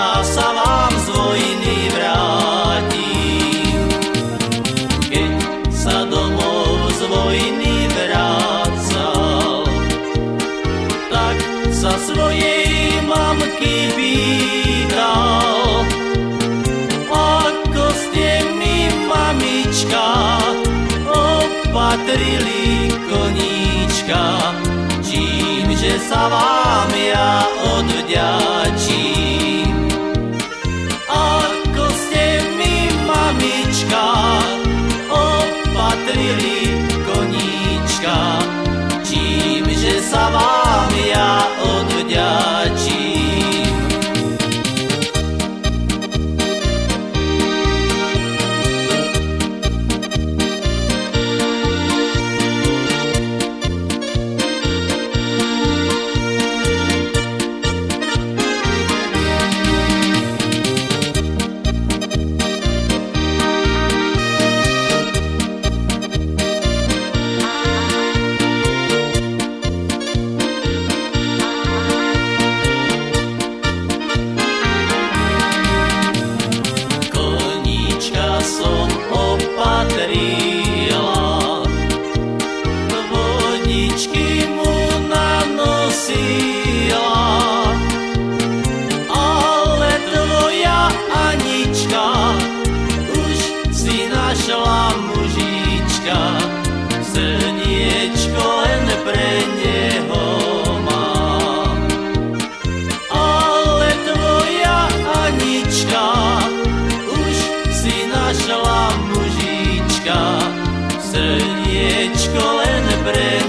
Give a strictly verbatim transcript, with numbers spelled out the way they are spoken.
ja sa vám z vojny vrátim. Keď sa domov z vojny vrácal, tak sa svojej mamky pýtal: ako ste mi, mamička, opatrili koníčka, čímže sa vám ja odvďačím. Ako ste mi, mamička, opatrili koníčka, čímže sa vám ja odvďačím. Som opatrila, vodičky mu nanosila, ale tvoja Anička už si našla mužička, srdiečko len pre neho má. Ale tvoja Anička našla mužička, srdiečko len pre